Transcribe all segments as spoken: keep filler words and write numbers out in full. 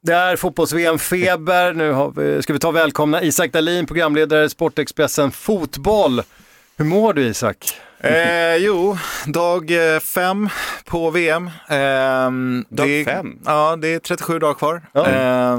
Det är fotbolls-V M-feber. Nu har vi, ska vi ta och välkomna Isak Dahlin, programledare Sportexpressen Fotboll. Hur mår du, Isak? Eh, jo, dag fem på V M. Eh, dag det, fem? Ja, det är trettiosju dagar kvar. Ja. Eh,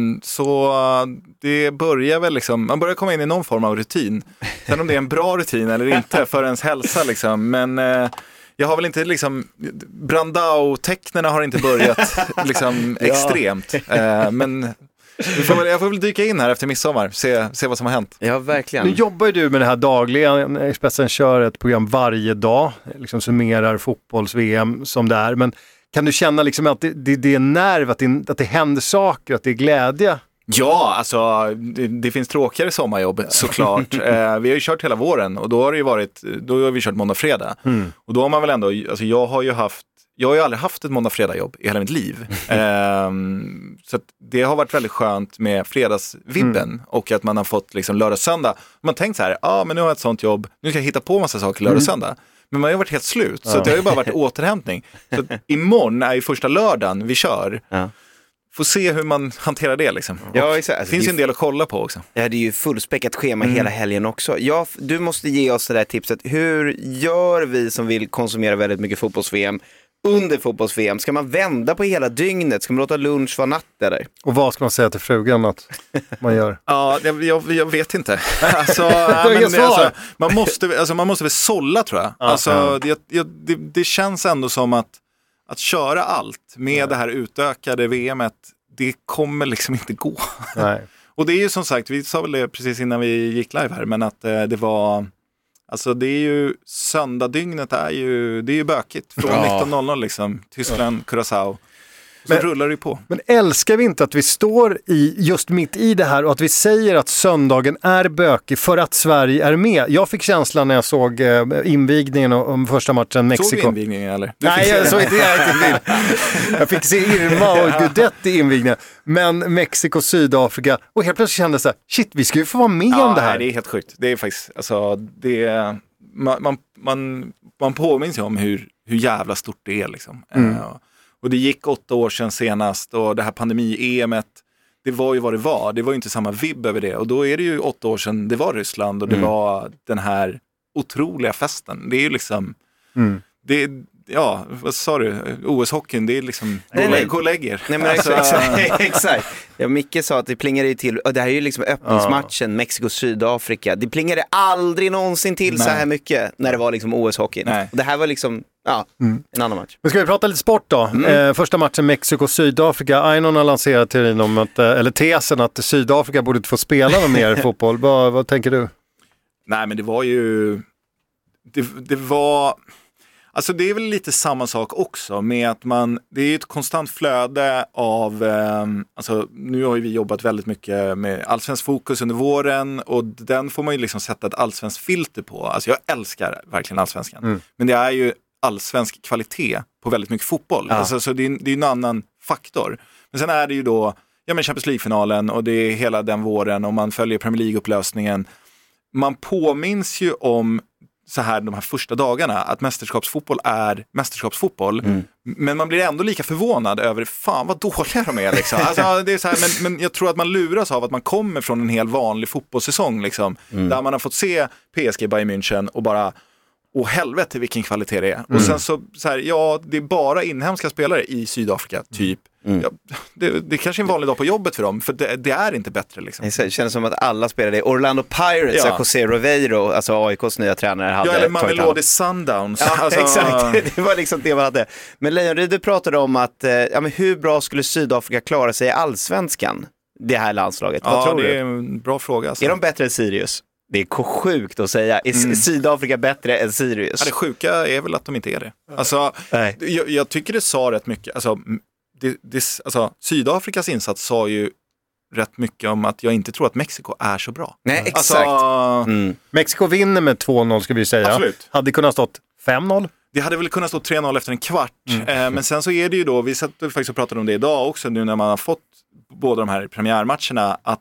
så det börjar väl liksom, man börjar komma in i någon form av rutin. Sen om det är en bra rutin eller inte för ens hälsa liksom. Men eh, jag har väl inte liksom, Brandao-tecknerna har inte börjat liksom Ja. extremt. Eh, men vi får väl, jag får väl dyka in här efter midsommar, se, se vad som har hänt. Ja, verkligen. Nu jobbar ju du med det här dagligen. Expressen kör ett program varje dag, liksom summerar fotbolls-V M som det är. Men kan du känna liksom att det, det, det är nerv, att det, att det händer saker, att det är glädje? Ja, alltså det, det finns tråkigare sommarjobb såklart. eh, vi har ju kört hela våren och då har det ju varit, då har vi kört måndag-fredag. Mm. Och då har man väl ändå, alltså jag har ju haft, jag har ju aldrig haft ett måndag-fredag-jobb i hela mitt liv. eh, så att det har varit väldigt skönt med fredagsvibben mm. och att man har fått liksom lördag-söndag. Man har tänkt så här, ja ah, men nu har jag ett sånt jobb, nu ska jag hitta på massa saker lördag-söndag. Mm. Men man har ju varit helt slut, ja. Så det har ju bara varit återhämtning. Så att imorgon är ju första lördagen vi kör. Ja. Får se hur man hanterar det liksom. Ja, exakt. Det finns ju en del att kolla på också. Ja, det är ju fullspäckat schema mm. hela helgen också. Ja, du måste ge oss det där tipset. Hur gör vi som vill konsumera väldigt mycket fotbolls-V M under fotbolls-V M? Ska man vända på hela dygnet? Ska man låta lunch vara natt eller? Och vad ska man säga till frugan att man gör? Ja, jag, jag, jag vet inte. Alltså, ja, men, alltså, man, måste, alltså, man måste väl sålla tror jag. Ja. Alltså, det, det, det känns ändå som att Att köra allt med Nej. det här utökade V M-et, det kommer liksom inte gå. Nej. Och det är ju som sagt, vi sa väl det precis innan vi gick live här, men att eh, det var, alltså det är ju, söndagdygnet är ju, det är ju bökigt. Från ja. nitton noll noll liksom, Tyskland, ja. Curaçao. Så men, rullar det på. Men älskar vi inte att vi står i, just mitt i det här och att vi säger att söndagen är bökig för att Sverige är med? Jag fick känslan när jag såg eh, invigningen om första matchen Mexiko. Såg du invigningen eller? Du Nej, jag såg inte det. Jag fick se Irma och Gudetti i invigningen. Men Mexiko, Sydafrika. Och helt plötsligt kände jag så här, shit, vi ska ju få vara med ja, om det här. Nej, det är helt sjukt. Det är faktiskt, alltså, det är, man, man, man, man påminns ju om hur, hur jävla stort det är liksom. Mm. Uh, Och det gick åtta år sedan senast och det här pandemi-E M-et, det var ju vad det var. Det var ju inte samma vibb över det. Och då är det ju åtta år sedan det var Ryssland och det mm. var den här otroliga festen. Det är ju liksom, mm. det är, ja, vad sa du? O S-hockeyn, det är liksom, gå och lägg er. Nej, men alltså, exakt. exakt. Ja, Micke sa att det plingade till, och det här är ju liksom öppningsmatchen, ja. Mexiko-Sydafrika. Det plingade aldrig någonsin till Nej. så här mycket när det var liksom O S-hockeyn. Och det här var liksom, ja, mm. en annan match. Men ska vi prata lite sport då? Mm. Eh, första matchen Mexiko-Sydafrika. Ainon har lanserat teorin om att, eller tesen att Sydafrika borde inte få spela någon mer fotboll. vad, vad tänker du? Nej, men det var ju, det, det var... Alltså det är väl lite samma sak också med att man, det är ett konstant flöde av, eh, alltså nu har ju vi jobbat väldigt mycket med allsvensk fokus under våren och den får man ju liksom sätta ett allsvensk filter på. Alltså jag älskar verkligen allsvenskan, mm. men det är ju allsvensk kvalitet på väldigt mycket fotboll. Ja. Alltså, så det är, det är en annan faktor. Men sen är det ju då, ja men Champions League-finalen och det är hela den våren och man följer Premier League-upplösningen. Man påminns ju om så här de här första dagarna att mästerskapsfotboll är mästerskapsfotboll mm. men man blir ändå lika förvånad över fan vad dåliga de är liksom. Alltså, det är så här, men, men jag tror att man luras av att man kommer från en helt vanlig fotbollssäsong liksom, mm. där man har fått se P S G Bayern München och bara åh helvete vilken kvalitet det är. Mm. Och sen så, så här, ja det är bara inhemska spelare i Sydafrika typ. Mm. Ja, det, det är kanske en vanlig dag på jobbet för dem, för det, det är inte bättre liksom. Det känns som att alla spelar det. Orlando Pirates, ja. José Riveiro, alltså A I K:s nya tränare hade. Ja, eller Mamelodi Sundowns. Ja, alltså, exakt. Det var liksom det man hade. Men Lejonryd, du pratade om att ja, men hur bra skulle Sydafrika klara sig i allsvenskan? Det här landslaget. Ja, vad tror det du? är en bra fråga. Alltså. Är de bättre än Sirius? Det är sjukt att säga. Är mm. Sydafrika bättre än Sirius? Ja, det sjuka är väl att de inte är det. Alltså, jag, jag tycker det sa rätt mycket. Alltså, det, det, alltså, Sydafrikas insats sa ju rätt mycket om att jag inte tror att Mexiko är så bra. Nej, exakt. Alltså, mm. Mexiko vinner med två noll ska vi säga. Absolut. Hade kunnat stått fem noll. Det hade väl kunnat stå tre noll efter en kvart. Mm. Eh, men sen så är det ju då, vi satt faktiskt och pratade om det idag också nu när man har fått båda de här premiärmatcherna, att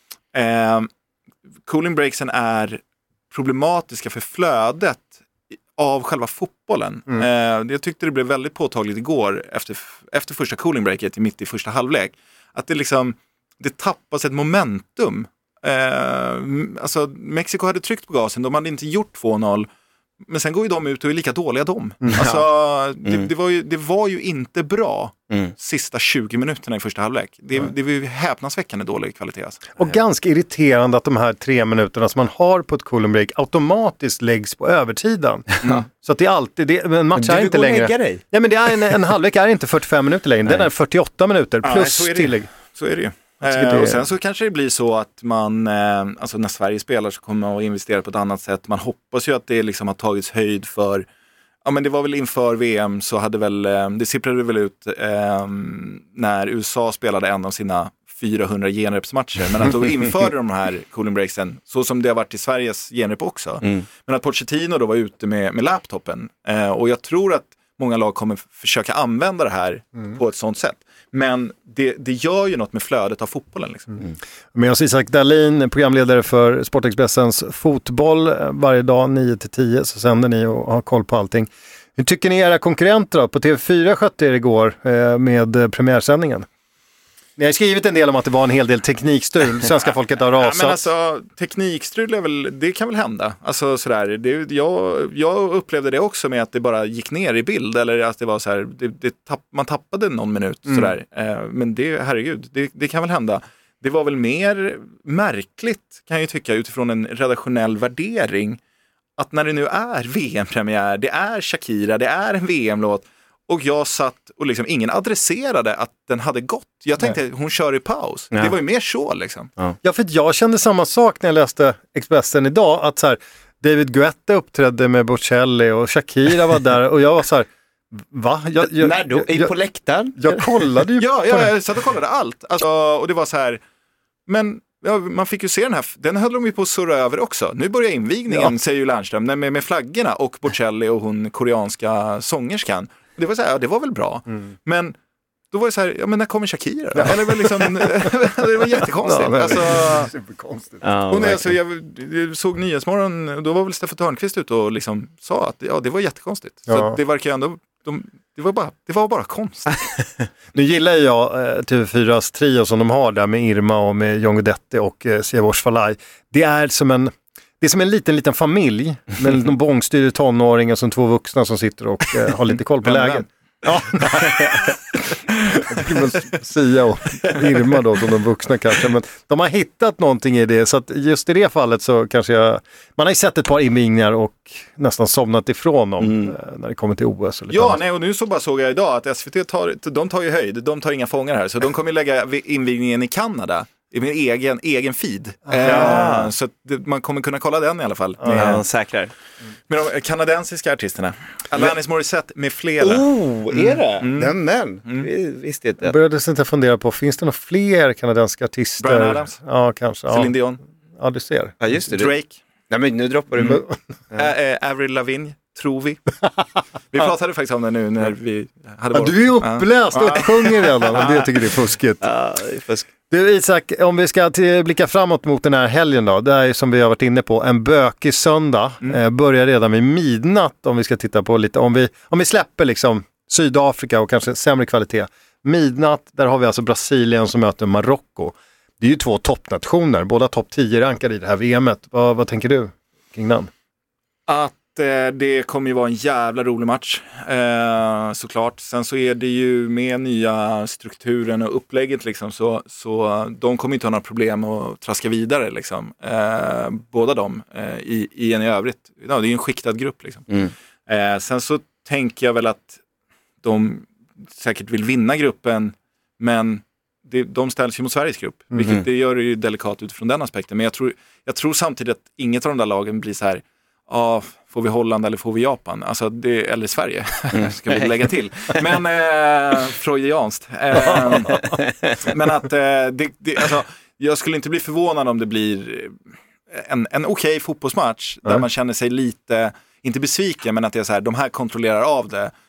eh, cooling breaksen är problematiska för flödet av själva fotbollen. Mm. Eh, jag tyckte det blev väldigt påtagligt igår efter, efter första cooling breaket mitt i första halvlek. Att det liksom, det tappas ett momentum. Eh, alltså Mexiko hade tryckt på gasen, de hade inte gjort två noll. Men sen går ju de ut och är lika dåliga de. Mm. Alltså, det, mm. det, var ju, det var ju inte bra mm. sista tjugo minuterna i första halvlek. Det, mm. det var ju häpnadsväckande dålig kvalitet. Alltså. Och ganska irriterande att de här tre minuterna som man har på ett cooling break automatiskt läggs på övertiden. Mm. Så att det är alltid, det, en match är inte längre. Dig. Ja, men det är en, en halvlek är inte fyrtiofem minuter längre, den är fyrtioåtta minuter plus ja, tillägg. Så är det ju. Eh, och sen så kanske det blir så att man, eh, alltså när Sverige spelar så kommer man att investera på ett annat sätt. Man hoppas ju att det liksom har tagits höjd för, ja men det var väl inför V M så hade väl, eh, det sipprade väl ut eh, när U S A spelade en av sina fyrahundra genrepsmatcher. Men att då införde de här cooling breaksen, så som det har varit i Sveriges genrep också. Mm. Men att Pochettino då var ute med, med laptopen. Eh, och jag tror att många lag kommer försöka använda det här mm. på ett sånt sätt. Men det, det gör ju något med flödet av fotbollen. Liksom. Mm. Med oss Isak Dahlin, programledare för Sportexpressens fotboll. Varje dag nio till tio så sänder ni och har koll på allting. Hur tycker ni era konkurrenter då? På T V fyra skötte er igår eh, med premiärsändningen. Ni har skrivit en del om att det var en hel del teknikstrul. Svenska folket har rasat. Ja, men alltså, teknikstrul är väl, det kan väl hända. Alltså, sådär, det, jag, jag upplevde det också med att det bara gick ner i bild. Eller att det var så här, det, det tapp, man tappade någon minut. Mm. Sådär. Eh, men det, herregud, det, det kan väl hända. Det var väl mer märkligt, kan jag tycka, utifrån en redaktionell värdering. Att när det nu är V M-premiär, det är Shakira, det är en V M-låt. Och jag satt och liksom ingen adresserade att den hade gått. Jag tänkte att hon kör i paus. Ja. Det var ju mer så liksom. Ja. ja, för att jag kände samma sak när jag läste Expressen idag. Att så här, David Guetta uppträdde med Bocelli och Shakira var där. Och jag var så här, va? Jag, jag, när då? Jag, på läktaren? Jag kollade ju ja, på ja, det. Jag satt och kollade allt. Alltså, och det var så här, men... Ja, man fick ju se den här, den höll de ju på att surra över också. Nu börjar invigningen, ja. säger ju Lernström, med, med flaggorna och Bocelli och hon koreanska sångerskan. Det var så här, ja, det var väl bra. Mm. Men då var det så här, ja men när kommer Shakira? Ja. Eller väl liksom, det var jättekonstigt. Ja, alltså, superkonstigt. Ja, hon är, alltså, jag, jag såg Nyhetsmorgon, då var väl Steffan Törnqvist ute och liksom sa att ja, det var jättekonstigt. Ja. Så det verkar ju ändå, de, det, var bara, det var bara konstigt. Nu gillar jag eh, T V fyras trio som de har där med Irma och med John Guidetti och eh, Siavosh Falai. Det är som en Det är som en liten, liten familj med en bångstyrig tonåring och som två vuxna som sitter och eh, har lite koll på läget. Ja. Jag tycker man Sia och Irma då som de vuxna kanske. Men de har hittat någonting i det, så att just i det fallet så kanske jag... Man har ju sett ett par invigningar och nästan somnat ifrån dem mm. när det kommer till O S. Och lite ja, annat. nej, och nu så bara såg jag idag att S V T tar, de tar ju höjd. De tar inga fångar här, så de kommer lägga invigningen i Kanada i min egen, egen feed. Ah. Eh, så att det, man kommer kunna kolla den i alla fall. Ah. Med, ja, säkrar. Med de kanadensiska artisterna. Alanis Morissette med flera. Oh, är det? Mm. Mm. Men, mm. visst inte. Jag började inte fundera på, finns det några fler kanadensiska artister? Brian Adams. Ja, kanske. Celine ja. Dion. Ja, du ser. Ja, just det. Drake. Nej, men nu droppar du. Mm. Ä- äh, Avril Lavigne. Tror vi. Vi pratade faktiskt om det nu när vi hade ja, du är uppläst och ja. sjunger redan. Och det tycker det är fuskigt. Ja, det är fusk. Du Isak, om vi ska till, blicka framåt mot den här helgen då. Det är som vi har varit inne på, en bökig söndag. Mm. Eh, börjar redan vid midnatt om vi ska titta på lite. Om vi, om vi släpper liksom Sydafrika och kanske sämre kvalitet. Midnatt, där har vi alltså Brasilien som möter Marocko. Det är ju två toppnationer. Båda topp tio rankade i det här V M:et. Vad, vad tänker du kring den? Att det kommer ju vara en jävla rolig match, eh, såklart. Sen så är det ju med nya strukturen och upplägget liksom, så, så de kommer inte ha några problem att traska vidare liksom. Eh, båda de eh, i, i en i övrigt. Ja, det är ju en skiktad grupp liksom. Mm. Eh, sen så tänker jag väl att de säkert vill vinna gruppen, men det, de ställs ju mot Sveriges grupp, mm. vilket det gör det ju delikat utifrån den aspekten. Men jag tror, jag tror samtidigt att inget av de där lagen blir så här, ja, får vi Holland eller får vi Japan? Alltså det, eller Sverige, mm. ska vi lägga till. Men eh, freudianskt. Eh, men att eh, det, det, alltså, jag skulle inte bli förvånad om det blir en, en okej fotbollsmatch där mm. man känner sig lite, inte besviken, men att det är så här, de här kontrollerar av det.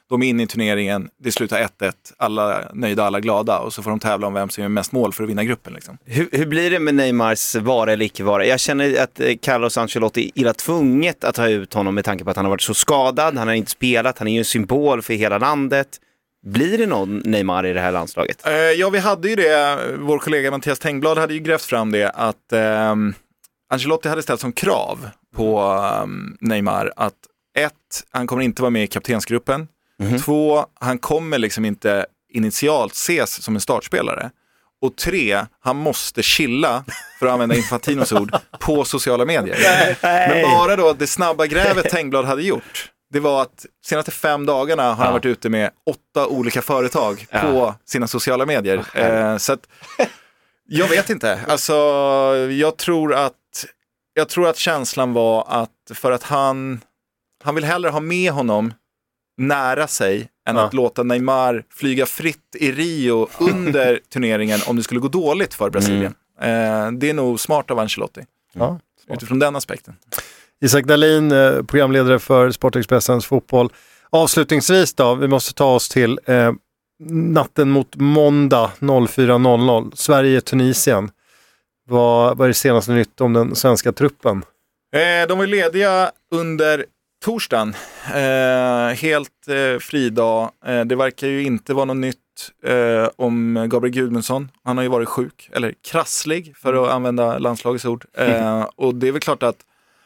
De är inne i turneringen, det slutar ett ett, alla nöjda, alla glada och så får de tävla om vem som gör mest mål för att vinna gruppen. Liksom. Hur, hur blir det med Neymars vara eller icke vara? Jag känner att Carlos Ancelotti är illa tvunget att ta ut honom med tanke på att han har varit så skadad, han har inte spelat, han är ju en symbol för hela landet. Blir det någon Neymar i det här landslaget? Uh, ja, vi hade ju det, vår kollega Mattias Tengblad hade ju grävt fram det att um, Ancelotti hade ställt som krav på um, Neymar att ett, han kommer inte vara med i kaptensgruppen. Mm-hmm. Två, han kommer liksom inte initialt ses som en startspelare. Och tre, han måste chilla, för att använda Infantinos ord, på sociala medier. Nej. Men bara då det snabba grävet Tengblad hade gjort, det var att senaste fem dagarna har ja. han varit ute med åtta olika företag ja. på sina sociala medier. Oh, eh, så att, jag vet inte. Alltså, jag tror att jag tror att känslan var att för att han han vill hellre ha med honom nära sig än ja. att låta Neymar flyga fritt i Rio under turneringen om det skulle gå dåligt för Brasilien. Mm. Eh, det är nog smart av Ancelotti. Ja, utifrån den aspekten. Isak Dahlin, programledare för Sportexpressens fotboll. Avslutningsvis då, vi måste ta oss till eh, natten mot måndag fyra noll noll. Sverige-Tunisien. Vad, vad är det senaste nytt om den svenska truppen? Eh, de var lediga under torsdagen. Eh, helt eh, fridag. Eh, det verkar ju inte vara något nytt eh, om Gabriel Gudmundsson. Han har ju varit sjuk, eller krasslig för att använda landslagets ord. Eh, och det är väl klart att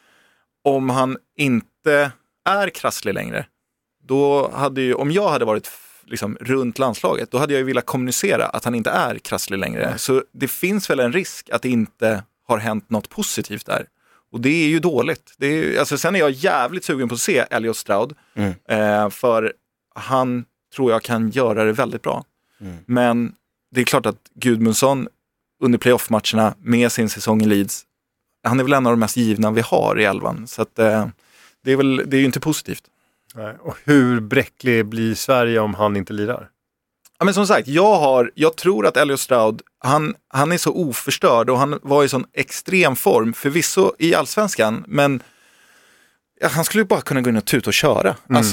om han inte är krasslig längre, då hade ju, om jag hade varit liksom runt landslaget, då hade jag ju velat kommunicera att han inte är krasslig längre. Mm. Så det finns väl en risk att det inte har hänt något positivt där. Och det är ju dåligt. Det är, alltså, sen är jag jävligt sugen på att se Elliot Stroud. Mm. Eh, för han tror jag kan göra det väldigt bra. Mm. Men det är klart att Gudmundsson under playoff-matcherna med sin säsong i Leeds, han är väl en av de mest givna vi har i elvan. Så att, eh, det är väl, det är ju inte positivt. Nej. Och hur bräcklig blir Sverige om han inte lirar? Ja, men som sagt, jag, har, jag tror att Elliot Stroud, han, han är så oförstörd och han var i sån extrem form, förvisso i allsvenskan, men ja, han skulle bara kunna gå in och tuta och köra. Mm. Alltså,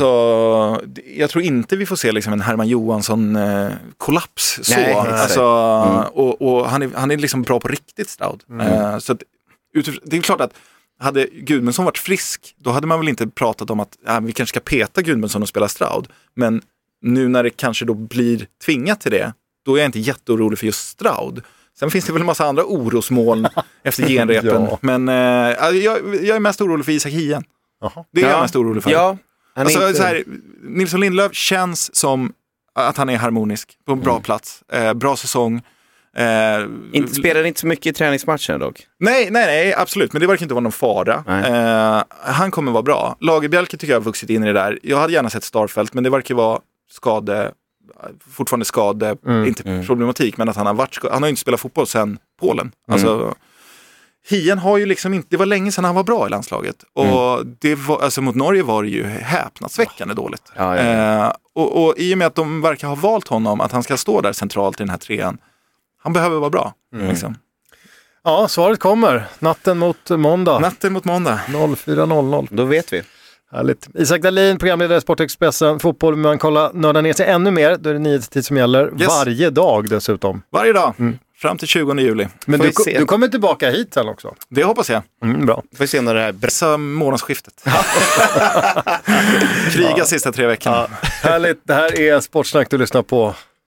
jag tror inte vi får se liksom en Herman Johansson-kollaps. Eh, så. Nej, alltså, mm. och, och han, är, han är liksom bra på riktigt, Stroud. Mm. Eh, så att, det är klart att hade Gudmundsson varit frisk, då hade man väl inte pratat om att ja, vi kanske ska peta Gudmundsson och spela Stroud. Men nu när det kanske då blir tvingat till det, då är jag inte jätteorolig för just Stroud. Sen finns det väl en massa andra orosmoln efter genrepen. Ja. Men eh, jag, jag är mest orolig för Isak Hien. Aha. Det är ja. jag mest orolig för. Ja, alltså, inte... så här, Nilsson Lindelöf känns som att han är harmonisk på en bra mm. plats. Eh, bra säsong. Eh, inte, spelar inte så mycket i träningsmatchen dock? Nej, nej, nej, absolut. Men det verkar inte vara någon fara. Eh, han kommer vara bra. Lagerbjälke tycker jag har vuxit in i det där. Jag hade gärna sett Starfelt, men det verkar vara skade, fortfarande skade, mm, inte mm. problematik, men att han har varit skade. Han har ju inte spelat fotboll sedan Polen. Alltså, mm. Hien har ju liksom inte, det var länge sedan han var bra i landslaget. Och mm. det var, alltså mot Norge var det ju häpnadsväckande oh. dåligt. Ja, ja, ja. Eh, och, och i och med att de verkar ha valt honom, att han ska stå där centralt i den här trean, han behöver vara bra. Mm. Liksom. Ja, svaret kommer. Natten mot måndag. Natten mot måndag. fyra noll noll. Då vet vi. Härligt. Isak Dahlin, programledare Sportexpressen, fotboll, man kollar nörda ner sig ännu mer, då är det nio till tio som gäller. Yes. Varje dag dessutom. Varje dag, mm. fram till tjugonde juli. Men du, du kommer tillbaka hit sen också? Det hoppas jag. Mm, bra. Får vi se när det här bressa månadsskiftet. Kriga ja. sista tre veckorna. Ja. Härligt, det här är Sportsnack du lyssnar på.